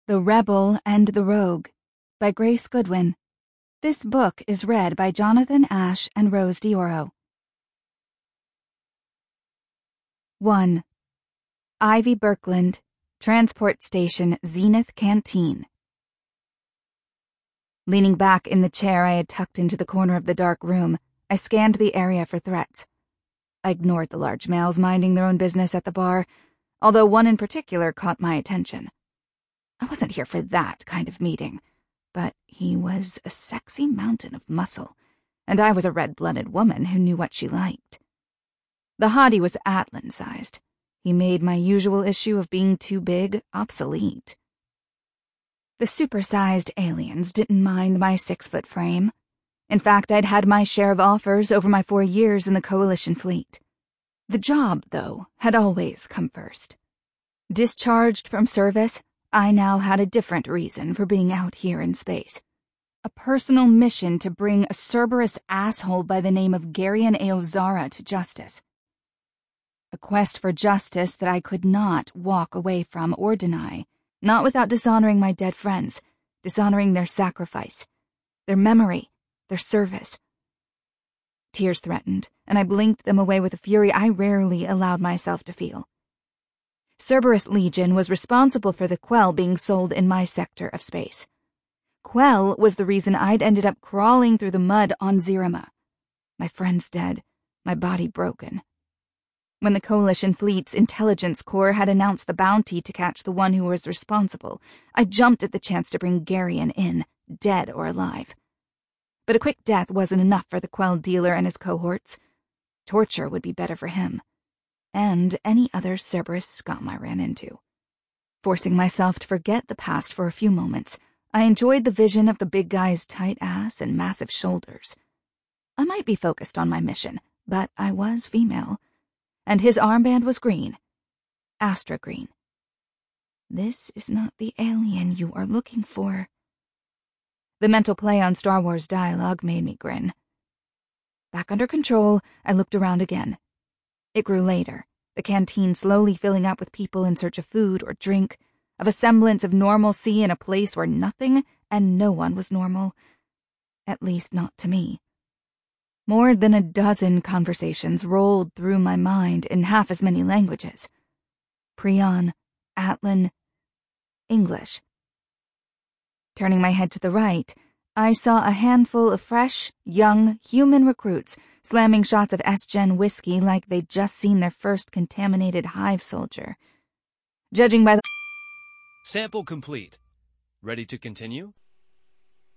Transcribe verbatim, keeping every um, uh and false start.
The Rebel and the Rogue by Grace Goodwin. This book is read by Jonathan Ash and Rose Dioro. one. Ivy Birkland, Transport Station Zenith Canteen. Leaning back in the chair I had tucked into the corner of the dark room, I scanned the area for threats. I ignored the large males minding their own business at the bar, although one in particular caught my attention. I wasn't here for that kind of meeting, but he was a sexy mountain of muscle, and I was a red-blooded woman who knew what she liked. The hottie was Atlan-sized. He made my usual issue of being too big obsolete. The supersized aliens didn't mind my six-foot frame. In fact, I'd had my share of offers over my four years in the Coalition fleet. The job, though, had always come first. Discharged from service, I now had a different reason for being out here in space. A personal mission to bring a Cerberus asshole by the name of Garion Eozara to justice. A quest for justice that I could not walk away from or deny, not without dishonoring my dead friends, dishonoring their sacrifice, their memory, their service. Tears threatened, and I blinked them away with a fury I rarely allowed myself to feel. Cerberus Legion was responsible for the Quell being sold in my sector of space. Quell was the reason I'd ended up crawling through the mud on Zerima. My friends dead, my body broken. When the Coalition Fleet's Intelligence Corps had announced the bounty to catch the one who was responsible, I jumped at the chance to bring Garion in, dead or alive. But a quick death wasn't enough for the Quell dealer and his cohorts. Torture would be better for him. And any other Cerberus scum I ran into. Forcing myself to forget the past for a few moments, I enjoyed the vision of the big guy's tight ass and massive shoulders. I might be focused on my mission, but I was female. And his armband was green. Astra green. This is not the alien you are looking for. The mental play on Star Wars dialogue made me grin. Back under control, I looked around again. It grew later, the canteen slowly filling up with people in search of food or drink, of a semblance of normalcy in a place where nothing and no one was normal. At least not to me. More than a dozen conversations rolled through my mind in half as many languages. Prion, Atlan, English. Turning my head to the right, I saw a handful of fresh, young, human recruits slamming shots of S-Gen whiskey like they'd just seen their first contaminated hive soldier. Judging by the— Sample complete. Ready to continue?